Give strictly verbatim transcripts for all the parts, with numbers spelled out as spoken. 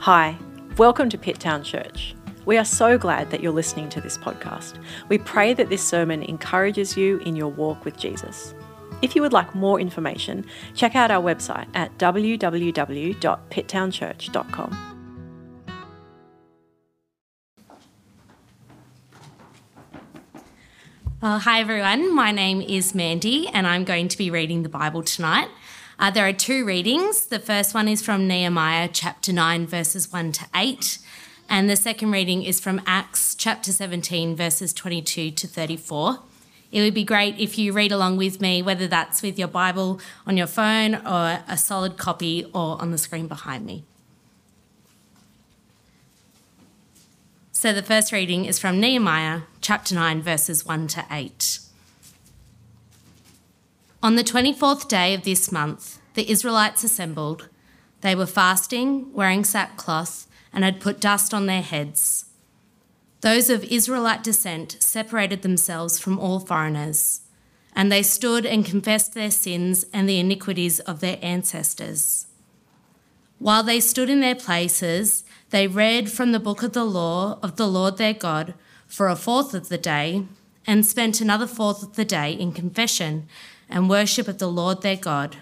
Hi, welcome to Pitt Town Church. We are so glad that you're listening to this podcast. We pray that this sermon encourages you in your walk with Jesus. If you would like more information, check out our website at w w w dot pitt town church dot com. Well, hi everyone, my name is Mandy and I'm going to be reading the Bible tonight. Uh, there are two readings. The first one is from Nehemiah chapter nine verses one to eight, and the second reading is from Acts chapter seventeen verses twenty-two to thirty-four. It would be great if you read along with me, whether that's with your Bible on your phone or a solid copy or on the screen behind me. So the first reading is from Nehemiah chapter nine verses one to eight. On the twenty-fourth day of this month, the Israelites assembled. They were fasting, wearing sackcloth, and had put dust on their heads. Those of Israelite descent separated themselves from all foreigners, and they stood and confessed their sins and the iniquities of their ancestors. While they stood in their places, they read from the book of the law of the Lord their God for a fourth of the day, and spent another fourth of the day in confession and worship of the Lord their God.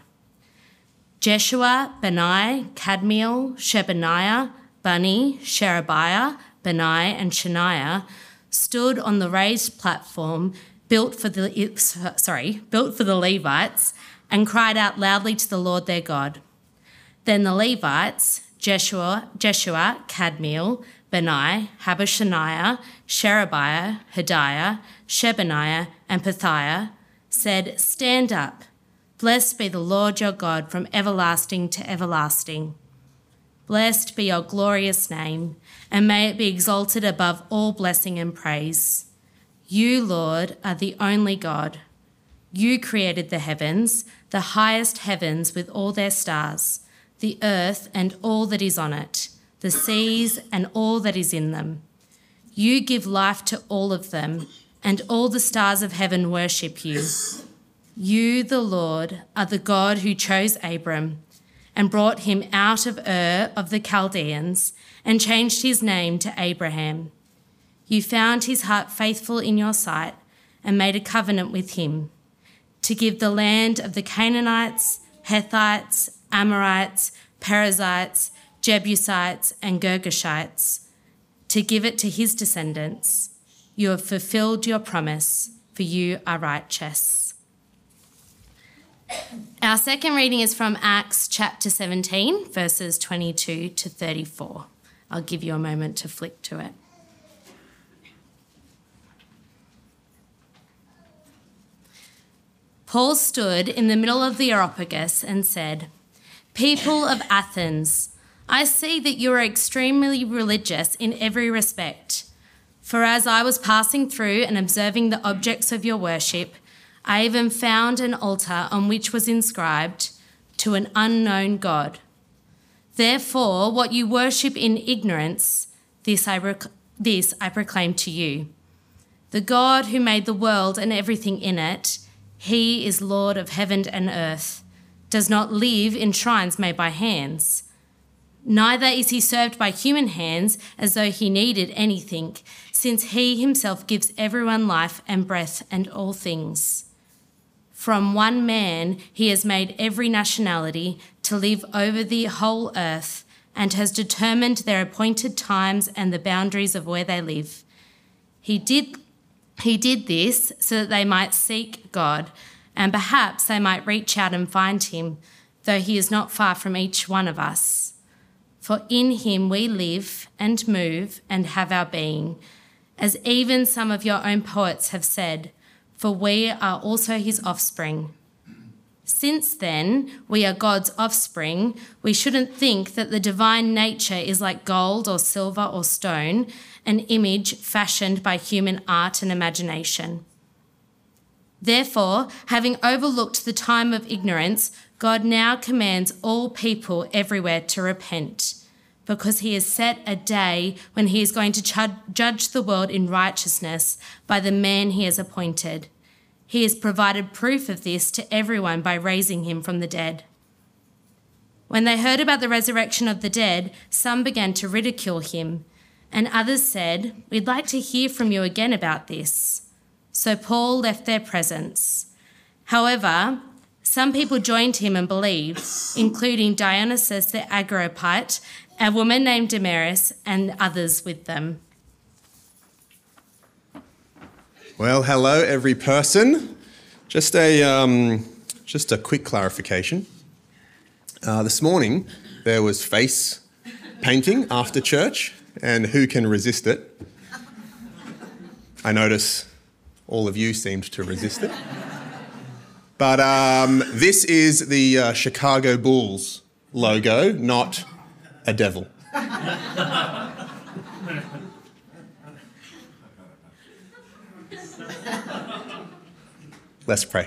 Jeshua, Bani, Kadmiel, Shebaniah, Bani, Sherebiah, Bani, and Shaniah stood on the raised platform built for the sorry built for the Levites and cried out loudly to the Lord their God. Then the Levites, Jeshua, Jeshua, Kadmiel, Bani, Habashaniah, Sherebiah, Hodiah, Shebaniah, and Pethiah, said, "Stand up, blessed be the Lord your God from everlasting to everlasting. Blessed be your glorious name, and may it be exalted above all blessing and praise. You, Lord, are the only God. You created the heavens, the highest heavens with all their stars, the earth and all that is on it, the seas and all that is in them. You give life to all of them, and all the stars of heaven worship you. You, the Lord, are the God who chose Abram and brought him out of Ur of the Chaldeans and changed his name to Abraham. You found his heart faithful in your sight and made a covenant with him to give the land of the Canaanites, Hittites, Amorites, Perizzites, Jebusites, and Girgashites, to give it to his descendants. You have fulfilled your promise, for you are righteous." Our second reading is from Acts chapter seventeen, verses twenty-two to thirty-four. I'll give you a moment to flick to it. Paul stood in the middle of the Areopagus and said, "People of Athens, I see that you are extremely religious in every respect. For as I was passing through and observing the objects of your worship, I even found an altar on which was inscribed, 'To an unknown God.' Therefore, what you worship in ignorance, this I, rec- this I proclaim to you. The God who made the world and everything in it, he is Lord of heaven and earth, does not live in shrines made by hands. Neither is he served by human hands as though he needed anything, since he himself gives everyone life and breath and all things. From one man he has made every nationality to live over the whole earth and has determined their appointed times and the boundaries of where they live. He did, he did this so that they might seek God, and perhaps they might reach out and find him, though he is not far from each one of us. For in him we live and move and have our being, as even some of your own poets have said, for we are also his offspring. Since then we are God's offspring, we shouldn't think that the divine nature is like gold or silver or stone, an image fashioned by human art and imagination. Therefore, having overlooked the time of ignorance, God now commands all people everywhere to repent, because he has set a day when he is going to ch- judge the world in righteousness by the man he has appointed. He has provided proof of this to everyone by raising him from the dead. When they heard about the resurrection of the dead, some began to ridicule him, and others said, "We'd like to hear from you again about this." So Paul left their presence. However, some people joined him and believed, including Dionysius the Areopagite, a woman named Damaris, and others with them. Well, hello, every person. Just a um, just a quick clarification. Uh, this morning, there was face painting after church, and who can resist it? I notice all of you seemed to resist it. But um, this is the uh, Chicago Bulls logo, not a devil. Let's pray.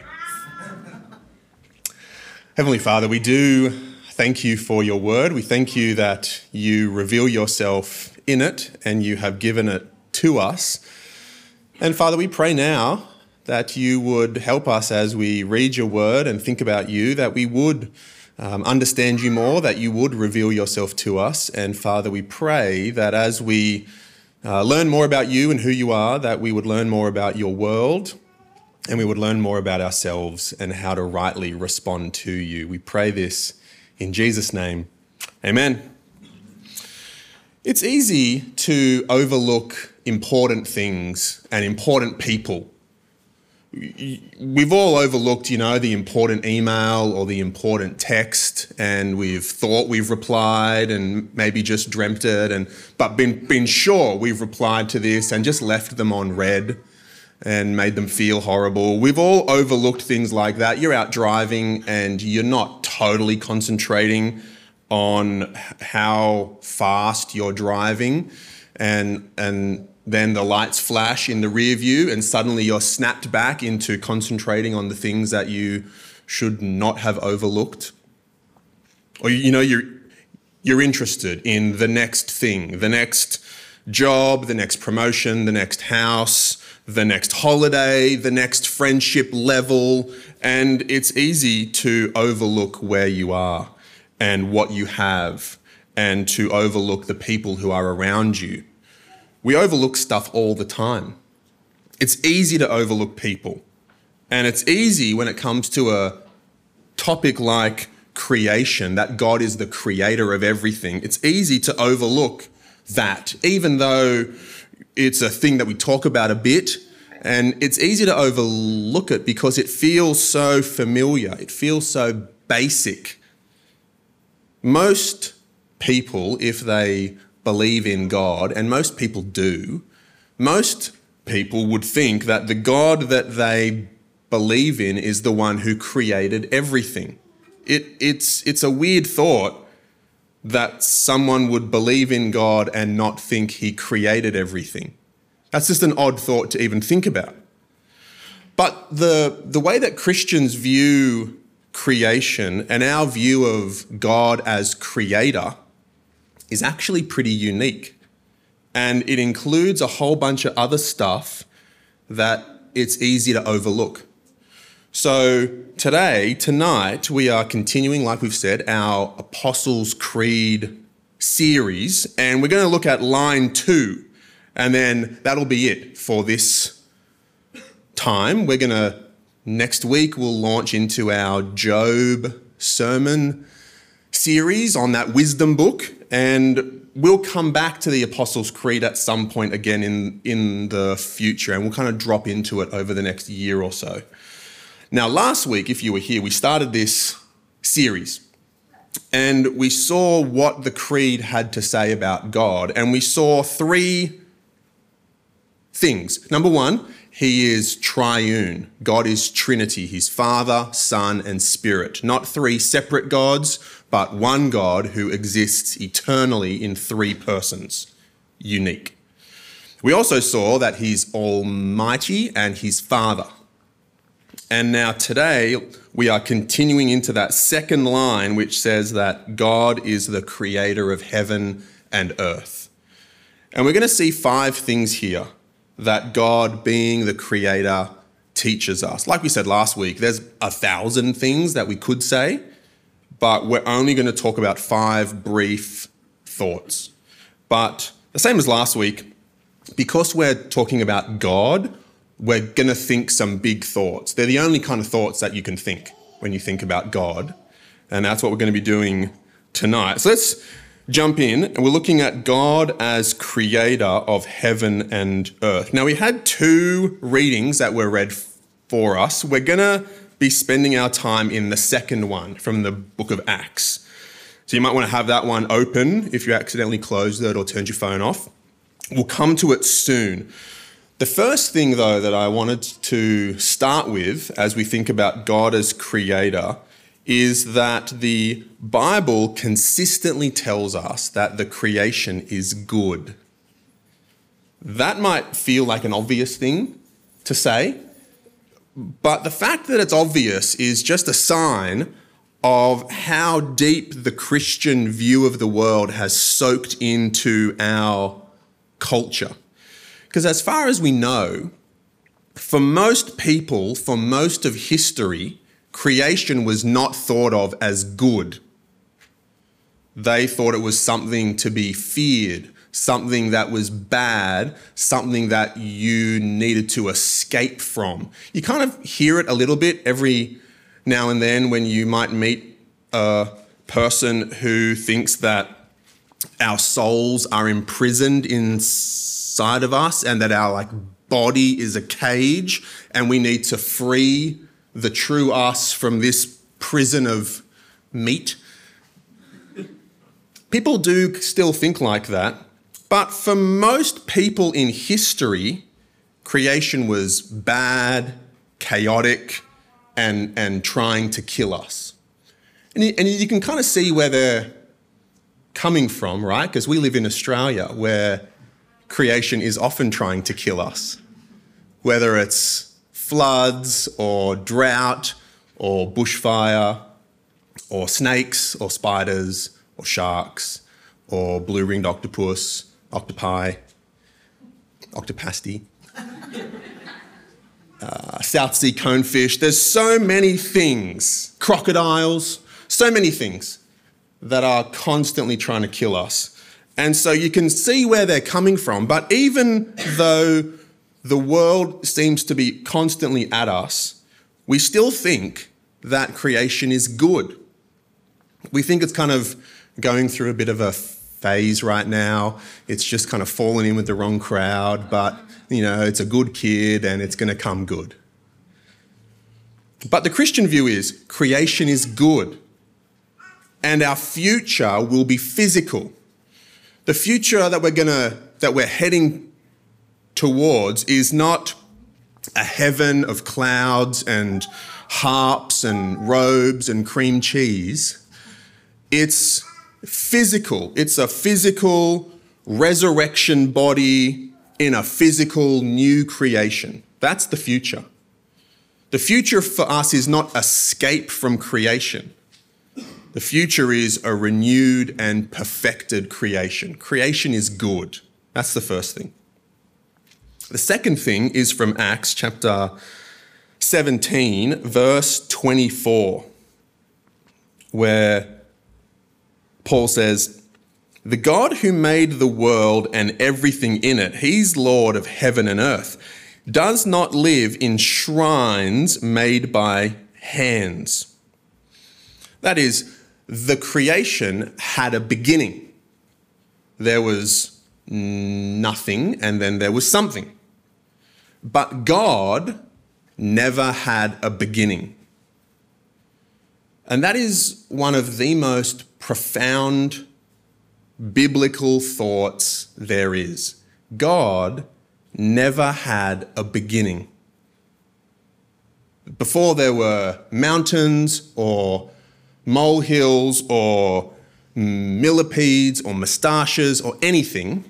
Heavenly Father, we do thank you for your word. We thank you that you reveal yourself in it and you have given it to us. And Father, we pray now that you would help us as we read your word and think about you, that we would um, understand you more, that you would reveal yourself to us. And Father, we pray that as we uh, learn more about you and who you are, that we would learn more about your world, and we would learn more about ourselves and how to rightly respond to you. We pray this in Jesus' name. Amen. It's easy to overlook important things and important people. We've all overlooked, you know, the important email or the important text, and we've thought we've replied and maybe just dreamt it, and but been, been sure we've replied to this and just left them on read and made them feel horrible. We've all overlooked things like that. You're out driving and you're not totally concentrating on how fast you're driving, and and then the lights flash in the rear view and suddenly you're snapped back into concentrating on the things that you should not have overlooked. Or, you know, you're you're interested in the next thing, the next job, the next promotion, the next house, the next holiday, the next friendship level, and it's easy to overlook where you are and what you have, and to overlook the people who are around you. We overlook stuff all the time. It's easy to overlook people, and it's easy when it comes to a topic like creation, that God is the creator of everything. It's easy to overlook that, even though it's a thing that we talk about a bit, and it's easy to overlook it because it feels so familiar. It feels so basic. Most people, if they believe in God, and most people do, most people would think that the God that they believe in is the one who created everything. It, it's, it's a weird thought that someone would believe in God and not think he created everything. That's just an odd thought to even think about. But the, the way that Christians view creation and our view of God as creator is actually pretty unique. And it includes a whole bunch of other stuff that it's easy to overlook. So today, tonight, we are continuing, like we've said, our Apostles' Creed series, and we're going to look at line two, and then that'll be it for this time. We're going to, next week, we'll launch into our Job sermon series on that wisdom book, and we'll come back to the Apostles' Creed at some point again in, in the future, and we'll kind of drop into it over the next year or so. Now, last week, if you were here, we started this series and we saw what the Creed had to say about God, and we saw three things. Number one, he is triune. God is Trinity. He's Father, Son, and Spirit. Not three separate gods, but one God who exists eternally in three persons. Unique. We also saw that he's almighty and he's Father. And now today, we are continuing into that second line, which says that God is the creator of heaven and earth. And we're going to see five things here that God, being the creator, teaches us. Like we said last week, there's a thousand things that we could say, but we're only going to talk about five brief thoughts. But the same as last week, because we're talking about God, we're going to think some big thoughts. They're the only kind of thoughts that you can think when you think about God. And that's what we're going to be doing tonight. So let's jump in, and we're looking at God as creator of heaven and earth. Now, we had two readings that were read for us. We're going to be spending our time in the second one from the book of Acts. So you might want to have that one open if you accidentally closed it or turned your phone off. We'll come to it soon. The first thing, though, that I wanted to start with as we think about God as creator is that the Bible consistently tells us that the creation is good. That might feel like an obvious thing to say, but the fact that it's obvious is just a sign of how deep the Christian view of the world has soaked into our culture. Because as far as we know, for most people, for most of history, creation was not thought of as good. They thought it was something to be feared, something that was bad, something that you needed to escape from. You kind of hear it a little bit every now and then when you might meet a person who thinks that our souls are imprisoned inside of us and that our like body is a cage and we need to free the true us from this prison of meat. People do still think like that, but for most people in history, creation was bad, chaotic, and, and trying to kill us. And you, and you can kind of see where they're coming from, right? Because we live in Australia where creation is often trying to kill us, whether it's floods or drought or bushfire or snakes or spiders or sharks or blue-ringed octopus, octopi, octopasty, uh, South Sea conefish. There's so many things, crocodiles, so many things that are constantly trying to kill us. And so you can see where they're coming from. But even though the world seems to be constantly at us, we still think that creation is good. We think it's kind of going through a bit of a phase right now. It's just kind of fallen in with the wrong crowd, but, you know, it's a good kid and it's going to come good. But the Christian view is creation is good and our future will be physical. The future that we're going to, that we're heading towards is not a heaven of clouds and harps and robes and cream cheese. It's physical. It's a physical resurrection body in a physical new creation. That's the future. The future for us is not escape from creation. The future is a renewed and perfected creation. Creation is good. That's the first thing. The second thing is from Acts chapter seventeen, verse twenty-four, where Paul says, "The God who made the world and everything in it, he's Lord of heaven and earth, does not live in shrines made by hands." That is, the creation had a beginning. There was nothing and then there was something. But God never had a beginning. And that is one of the most profound biblical thoughts there is. God never had a beginning. Before there were mountains or molehills or millipedes or moustaches or anything,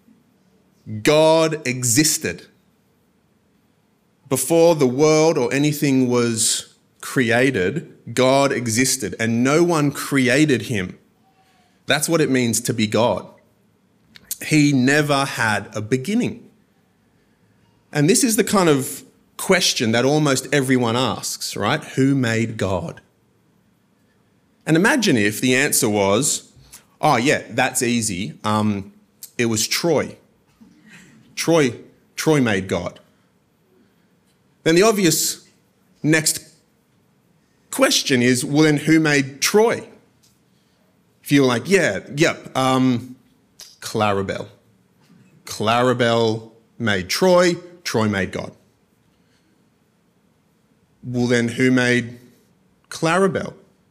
God existed. Before the world or anything was created, God existed, and no one created him. That's what it means to be God. He never had a beginning. And this is the kind of question that almost everyone asks, right? Who made God? And imagine if the answer was, oh yeah, that's easy. Um, it was Troy. Troy, Troy made God. Then the obvious next question is, well then who made Troy? If you're like, yeah, yep, um, Clarabelle. Clarabelle made Troy, Troy made God. Well then who made Clarabelle?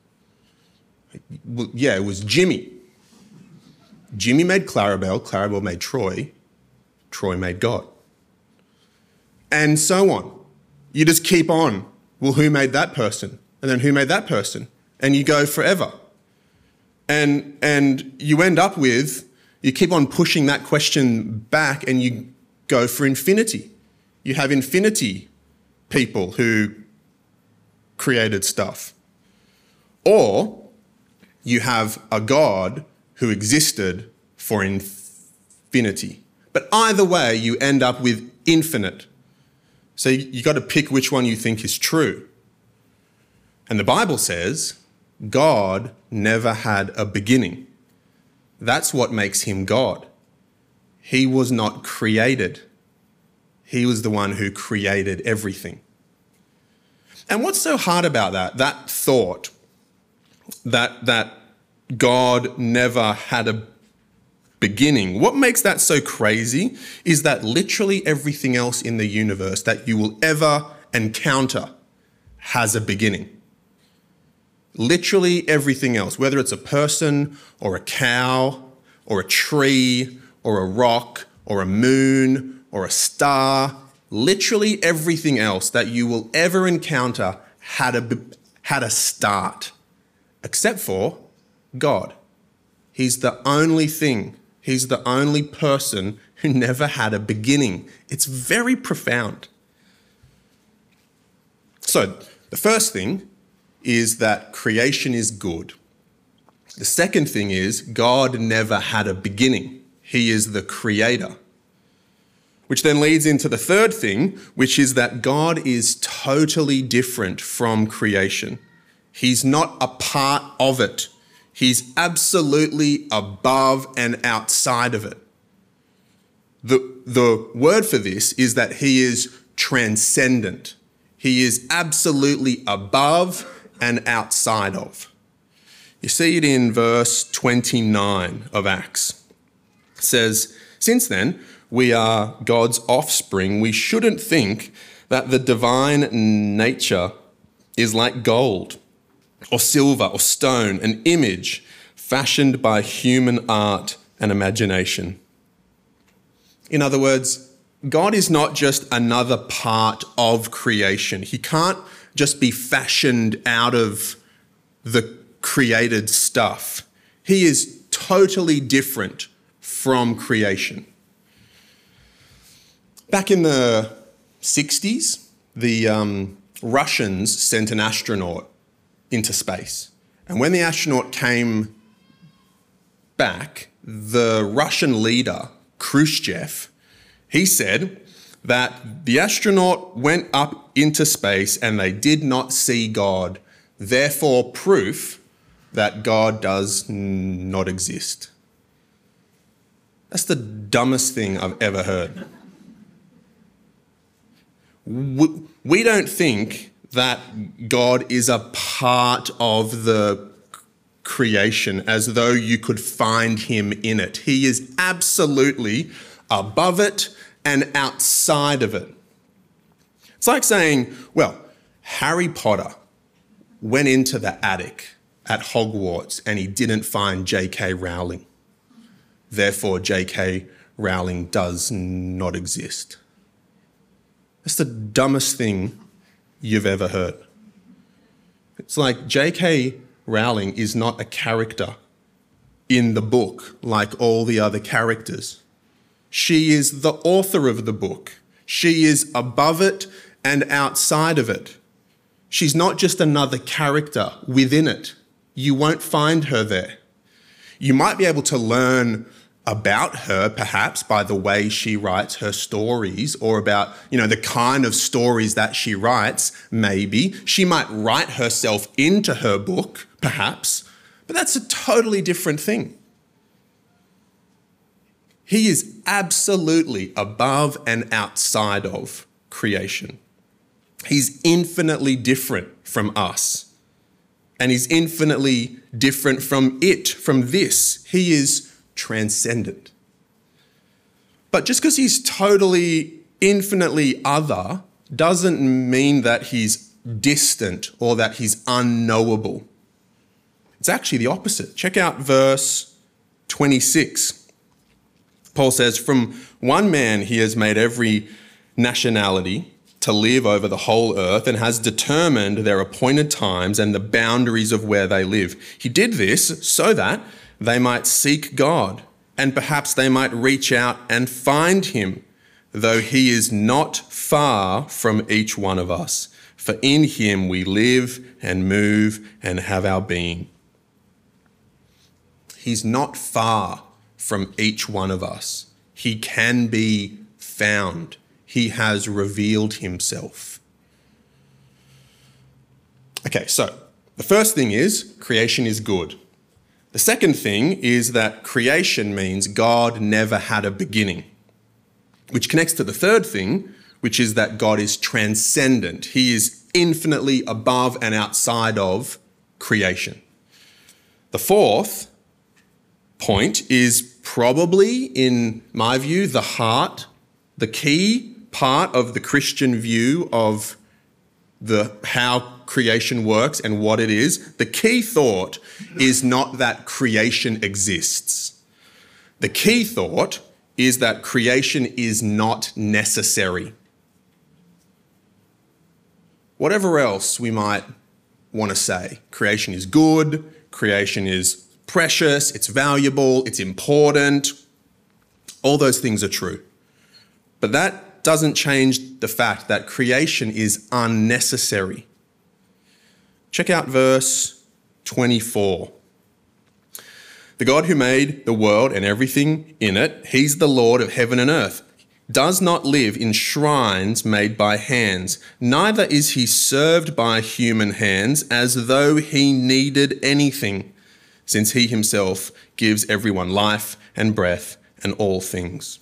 Well, yeah, it was Jimmy. Jimmy made Clarabelle, Clarabelle made Troy, Troy made God. And so on. You just keep on. Well, who made that person? And then who made that person? And you go forever. And, and you end up with, you keep on pushing that question back and you go for infinity. You have infinity people who created stuff. Or you have a God who existed for infinity. But either way, you end up with infinite. So you got to pick which one you think is true. And the Bible says God never had a beginning. That's what makes him God. He was not created. He was the one who created everything. And what's so hard about that? That thought that, that God never had a beginning. What makes that so crazy is that literally everything else in the universe that you will ever encounter has a beginning. Literally everything else, whether it's a person or a cow or a tree or a rock or a moon or a star, literally everything else that you will ever encounter had a, had a start, except for God. He's the only thing, he's the only person who never had a beginning. It's very profound. So the first thing is that creation is good. The second thing is God never had a beginning. He is the creator. Which then leads into the third thing, which is that God is totally different from creation. He's not a part of it. He's absolutely above and outside of it. The, the word for this is that he is transcendent. He is absolutely above and outside of. You see it in verse twenty-nine of Acts. It says, since then, we are God's offspring. We shouldn't think that the divine nature is like gold or silver or stone, an image fashioned by human art and imagination. In other words, God is not just another part of creation. He can't just be fashioned out of the created stuff. He is totally different from creation. Back in the sixties, the um, Russians sent an astronaut into space. And when the astronaut came back, the Russian leader, Khrushchev, he said that the astronaut went up into space and they did not see God, therefore proof that God does not exist. That's the dumbest thing I've ever heard. We don't think that God is a part of the creation as though you could find him in it. He is absolutely above it and outside of it. It's like saying, well, Harry Potter went into the attic at Hogwarts and he didn't find J K Rowling. Therefore, J K Rowling does not exist. That's the dumbest thing you've ever heard. It's like J K Rowling is not a character in the book like all the other characters. She is the author of the book. She is above it and outside of it. She's not just another character within it. You won't find her there. You might be able to learn about her perhaps by the way she writes her stories, or about, you know, the kind of stories that she writes, maybe. She might write herself into her book, perhaps, But that's a totally different thing. He is absolutely above and outside of creation. He's infinitely different from us. And he's infinitely different from it, from this. He is transcendent. But just because he's totally, infinitely other doesn't mean that he's distant or that he's unknowable. It's actually the opposite. Check out verse twenty-six. Paul says, "From one man he has made every nationality to live over the whole earth and has determined their appointed times and the boundaries of where they live. He did this so that they might seek God, and perhaps they might reach out and find him, though he is not far from each one of us. For in him we live and move and have our being." He's not far from each one of us. He can be found. He has revealed himself. Okay, so the first thing is creation is good. The second thing is that creation means God never had a beginning, which connects to the third thing, which is that God is transcendent. He is infinitely above and outside of creation. The fourth point is probably, in my view, the heart, the key part of the Christian view of the how creation works and what it is. The key thought is not that creation exists. The key thought is that creation is not necessary. Whatever else we might want to say, creation is good, creation is precious, it's valuable, it's important. All those things are true. But that doesn't change the fact that creation is unnecessary. Check out verse twenty-four. "The God who made the world and everything in it, he's the Lord of heaven and earth, does not live in shrines made by hands, neither is he served by human hands as though he needed anything, since he himself gives everyone life and breath and all things."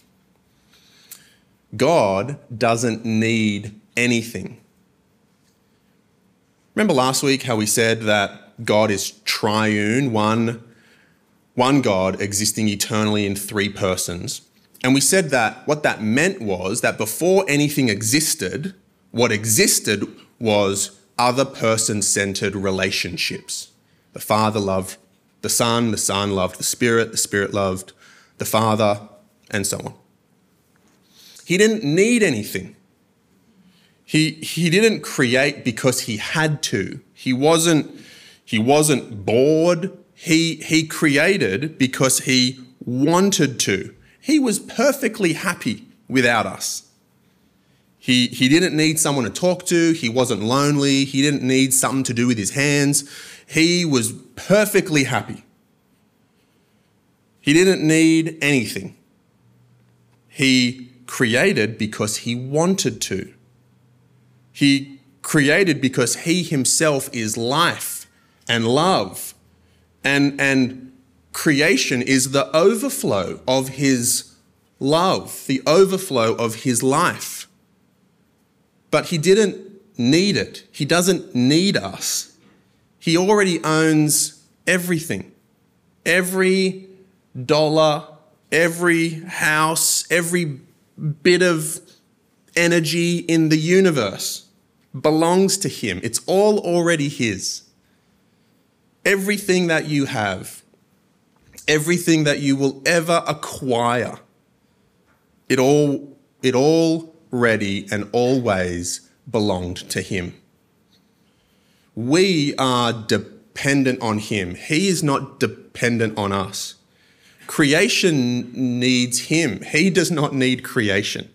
God doesn't need anything. Remember last week how we said that God is triune, one, one God existing eternally in three persons. And we said that what that meant was that before anything existed, what existed was other person-centered relationships. The Father loved the Son, the Son loved the Spirit, the Spirit loved the Father, and so on. He didn't need anything. He, he didn't create because he had to. He wasn't, he wasn't bored. He, he created because he wanted to. He was perfectly happy without us. He, he didn't need someone to talk to. He wasn't lonely. He didn't need something to do with his hands. He was perfectly happy. He didn't need anything. He created because he wanted to. He created because he himself is life and love. And, and creation is the overflow of his love, the overflow of his life. But he didn't need it. He doesn't need us. He already owns everything. Every dollar, every house, every bit of energy in the universe belongs to him. It's all already his. Everything that you have, everything that you will ever acquire, it all, it already and always belonged to him. We are dependent on him. He is not dependent on us. Creation needs him. He does not need creation.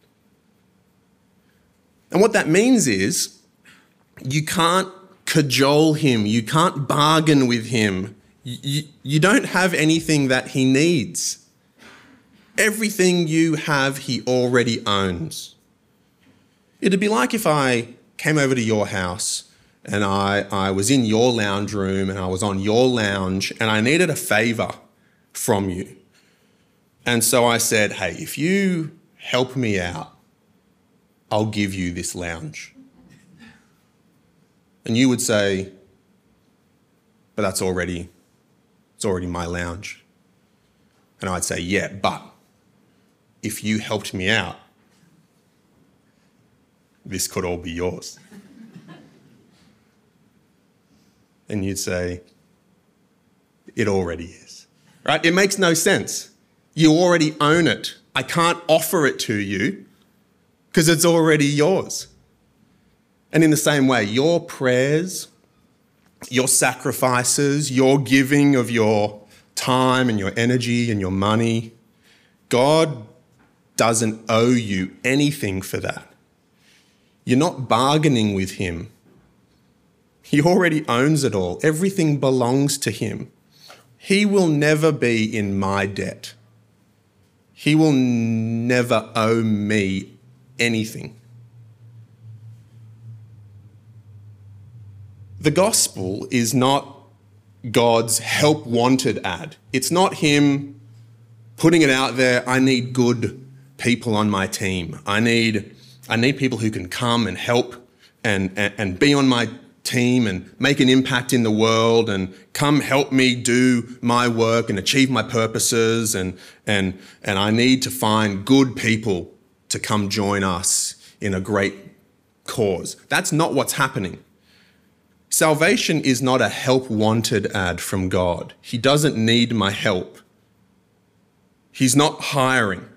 And what that means is you can't cajole him. You can't bargain with him. You, you don't have anything that he needs. Everything you have, he already owns. It'd be like if I came over to your house and I, I was in your lounge room and I was on your lounge and I needed a favour from you. And so I said, hey, if you help me out, I'll give you this lounge. And you would say, but that's already, it's already my lounge. And I'd say, yeah, but if you helped me out, this could all be yours. And you'd say, it already is. Right? It makes no sense. You already own it. I can't offer it to you because it's already yours. And in the same way, your prayers, your sacrifices, your giving of your time and your energy and your money, God doesn't owe you anything for that. You're not bargaining with him. He already owns it all. Everything belongs to him. He will never be in my debt. He will never owe me anything. The gospel is not God's help wanted ad. It's not him putting it out there, I need good people on my team. I need I need people who can come and help and, and, and be on my team and make an impact in the world and come help me do my work and achieve my purposes and, and, and I need to find good people to come join us in a great cause. That's not what's happening. Salvation is not a help wanted ad from God. He doesn't need my help. He's not hiring.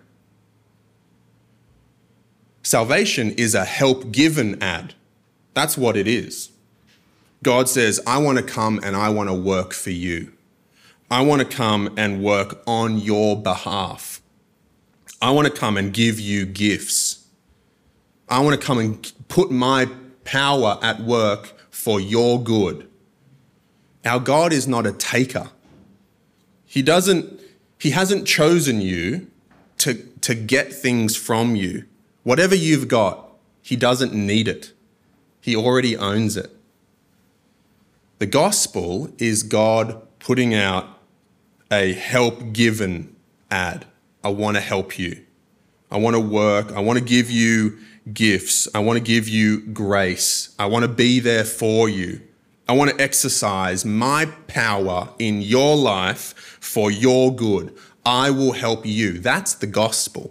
Salvation is a help given ad. That's what it is. God says, I want to come and I want to work for you. I want to come and work on your behalf. I want to come and give you gifts. I want to come and put my power at work for your good. Our God is not a taker. He doesn't, he hasn't chosen you to, to get things from you. Whatever you've got, he doesn't need it. He already owns it. The gospel is God putting out a help given ad. I want to help you. I want to work. I want to give you gifts. I want to give you grace. I want to be there for you. I want to exercise my power in your life for your good. I will help you. That's the gospel.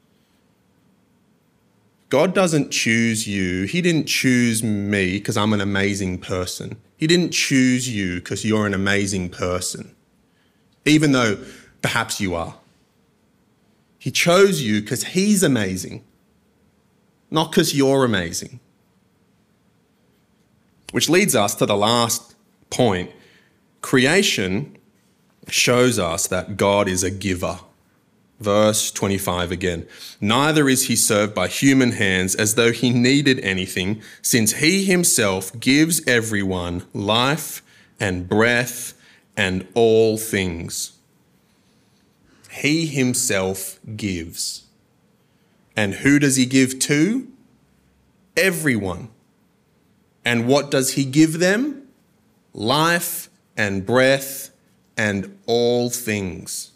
God doesn't choose you. He didn't choose me because I'm an amazing person. He didn't choose you because you're an amazing person, even though perhaps you are. He chose you because he's amazing, not because you're amazing. Which leads us to the last point. Creation shows us that God is a giver. Verse twenty-five again. Neither is he served by human hands as though he needed anything, since he himself gives everyone life and breath and all things. He himself gives. And who does he give to? Everyone. And what does he give them? Life and breath and all things.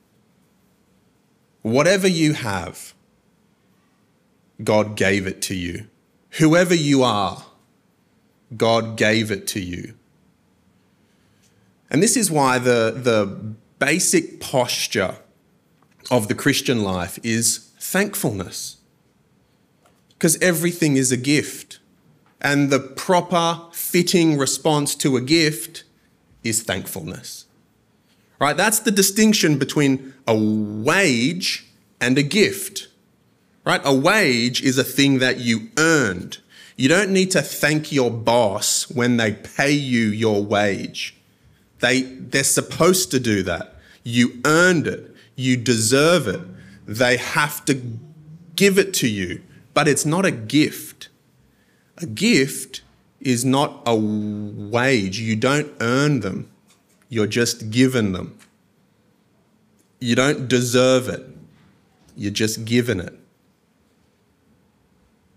Whatever you have, God gave it to you. Whoever you are, God gave it to you. And this is why the, the basic posture of the Christian life is thankfulness. Because everything is a gift. And the proper, fitting response to a gift is thankfulness. Right? That's the distinction between a wage and a gift. Right? A wage is a thing that you earned. You don't need to thank your boss when they pay you your wage. They, they're supposed to do that. You earned it. You deserve it. They have to give it to you. But it's not a gift. A gift is not a wage. You don't earn them. You're just given them. You don't deserve it. You're just given it.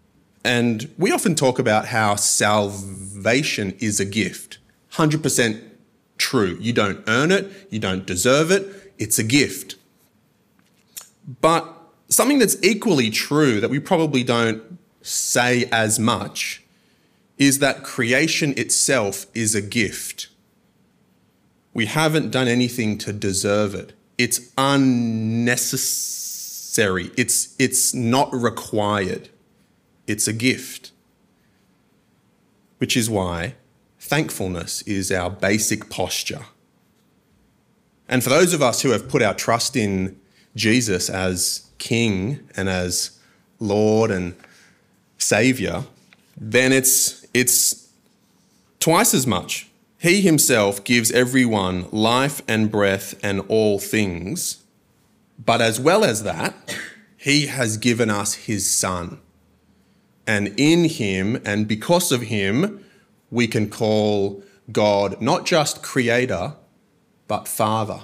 And we often talk about how salvation is a gift. one hundred percent true. You don't earn it. You don't deserve it. It's a gift. But something that's equally true that we probably don't say as much is that creation itself is a gift. We haven't done anything to deserve it. It's unnecessary. It's, it's not required. It's a gift. Which is why thankfulness is our basic posture. And for those of us who have put our trust in Jesus as King and as Lord and Saviour, then it's, it's twice as much. He himself gives everyone life and breath and all things. But as well as that, he has given us his Son. And in him, and because of him, we can call God not just Creator, but Father.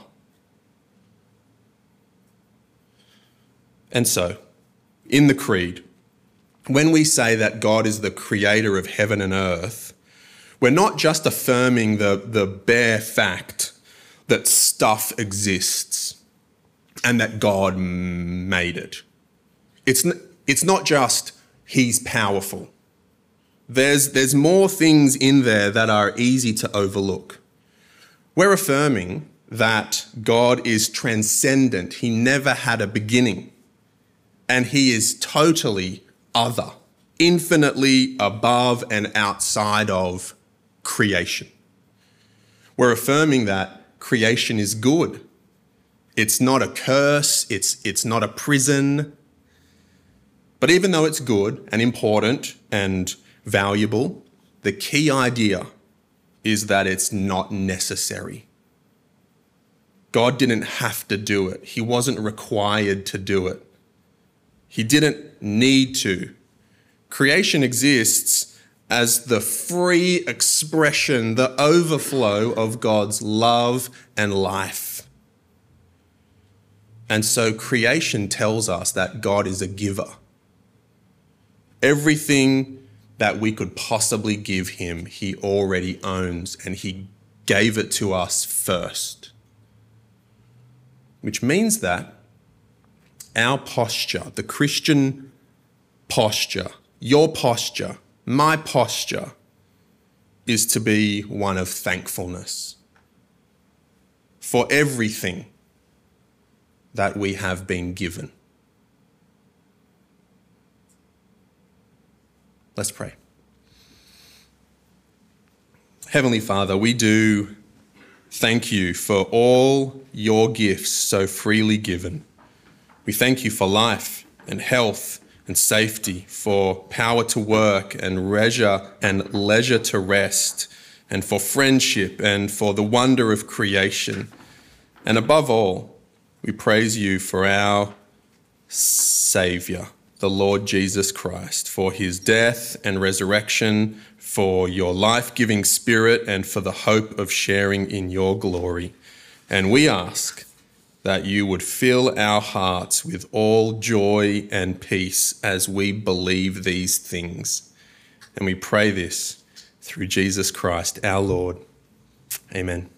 And so, in the Creed, when we say that God is the creator of heaven and earth, we're not just affirming the, the bare fact that stuff exists and that God made it. It's, n- it's not just he's powerful. There's, there's more things in there that are easy to overlook. We're affirming that God is transcendent. He never had a beginning. And he is totally other, infinitely above and outside of creation. We're affirming that creation is good. It's not a curse, it's, it's not a prison. But even though it's good and important and valuable, the key idea is that it's not necessary. God didn't have to do it. He wasn't required to do it. He didn't need to. Creation exists as the free expression, the overflow of God's love and life. And so creation tells us that God is a giver. Everything that we could possibly give him, he already owns, and he gave it to us first. Which means that our posture, the Christian posture, your posture, my posture, is to be one of thankfulness for everything that we have been given. Let's pray. Heavenly Father, we do thank you for all your gifts so freely given. We thank you for life and health and safety, for power to work and leisure and leisure to rest, and for friendship and for the wonder of creation. And above all, we praise you for our Saviour, the Lord Jesus Christ, for his death and resurrection, for your life-giving Spirit, and for the hope of sharing in your glory. And we ask that you would fill our hearts with all joy and peace as we believe these things. And we pray this through Jesus Christ, our Lord. Amen.